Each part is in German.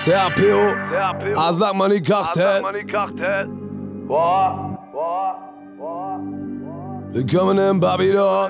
CAPO, Aslak Money Cartel. Willkommen in Babylon.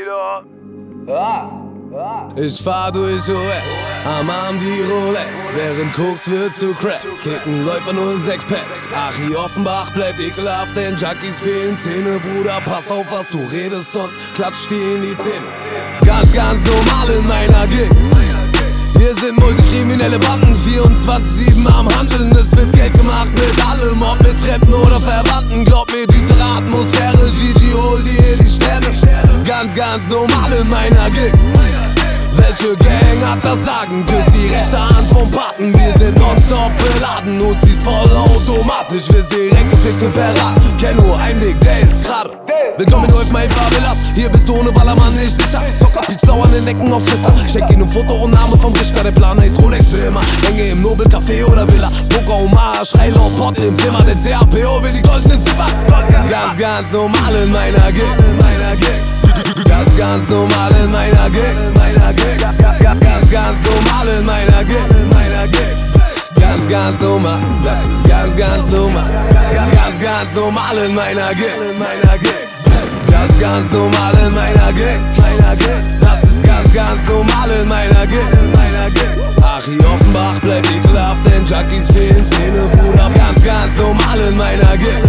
Ich fahr durch OF, am Arm die Rolex, während Koks wird zu Crack. Kicken Läufer 06 Packs. Achi Offenbach bleibt ekelhaft, denn Junkies fehlen Zähne. Bruder, pass auf, was du redest, sonst klatscht dir in die Zähne. Ganz normal in meiner Gegend. Hier sind multikriminelle Banden, 24/7 am Handeln. Es wird Geld gemacht mit allem, ob mit Fremden oder Verwandten. Glaub mir, düstere Atmosphäre, Gigi, hol dir die Sterne. Ganz normal in meiner Gegend. Welche Gang hat das Sagen? Küss die rechte Hand vom Paten. Wir sind nonstop beladen, Uzis voll automatisch. Wir direkt gefixt und verraten. Kenn nur einen Weg, der ist gerade. Willkommen in mein Favelas. Hier bist du ohne Ballermann nicht sicher. Zocker, Pizza an den Ecken auf Christa. Schenk ihnen ein Foto und Name vom Richter. Der Plan heißt Rolex für immer. Hänge im Nobelcafé oder Villa. Poker, Omar, Schrei laut Pott im Zimmer. Der CAPO will die goldenen Ziffern. Ganz normal in meiner Gegend. Ganz normal in meiner Gegend. Ganz normal in meiner Gegend. Ganz normal, das ist ganz normal. Ganz normal in meiner Gegend. Ganz normal in meiner Gegend. Das ist ganz normal in meiner Gegend. Achi Offenbach bleibt ekelhaft, denn Junkies fehlen Zähne. Bruder, ganz normal in meiner Gegend.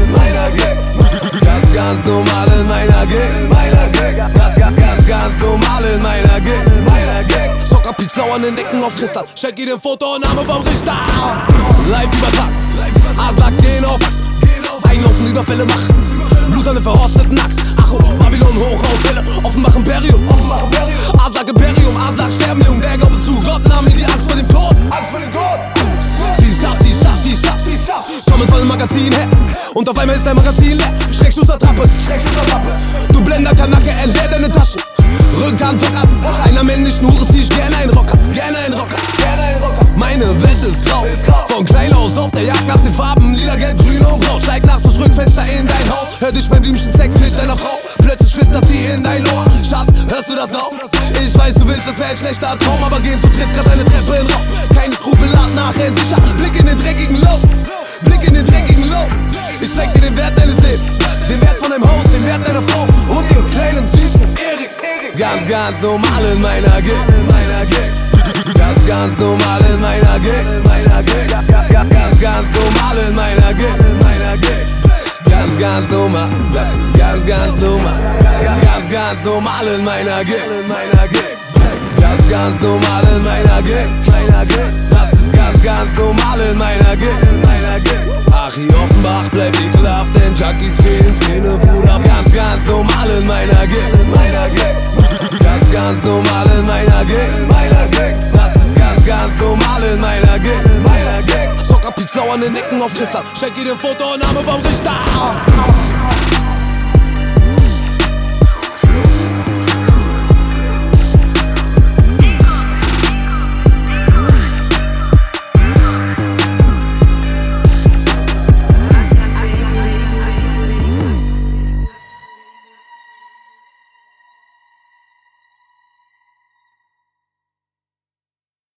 Ganz normal in meiner Gegend. Das ist ganz normal in meiner Gegend. Zocker, Pizza an den Ecken auf Christa. Schenk ihr den Foto und Name vom Richter. Live übertragen, Aslaks gehen auf Achs. Einlaufen, Überfälle machen, Blut an den verrosteten Axt. Acho, Babylon hoch auf Welle, Offenbach Imperium. Aslak Imperium, Aslak sterben jung. Der Glaube zu Gott nahm mir die Angst vor dem Tod. Sie schafft, kommen von dem Magazin her. Und auf einmal ist dein Magazin leer. Schreckschuss-Attrappe, du Blender, Kanacke, entleer deine Taschen. Rückhand, Druck ab, einer männlichen Hure zieh ich gerne einen Rocker. Meine Welt ist grau, von klein aus auf der Jagd nach den Farben. Lila, gelb, grün und braun. Steig nachts durchs Rückfenster in dein Haus. Hör dich beim Blümchen Sex mit deiner Frau. Plötzlich flüstert sie in dein Ohr. Schatz, hörst du das auch? Ich weiß, du willst, das wäre ein schlechter Traum. Aber gehen zu dritt grad eine Treppe in Rauf. Keine Skrupelart nachher sicher. Blick in den dreckigen Lauf. Ich zeig dir den Wert deines Lebens, den Wert von deinem Haus, den Wert deiner Frau und den kleinen süßen Erik. Ganz normal in meiner Gegend. Ganz normal in meiner Gegend. Ganz normal in meiner Gegend. Ganz normal, das ist ganz normal. Ganz normal in meiner Gegend. Ganz normal in meiner Gegend. Das ist ganz normal in meiner Gegend. Achi Offenbach bleibt ekelhaft, denn Junkies fehlen Zähne. Bruder, ganz normal in meiner Gegend. Ganz normal in meiner Gegend. Das ist ganz normal in meiner Gegend. Zocker, Pizza an den Ecken auf Christa. Schenk ihr den Foto und Name vom Richter.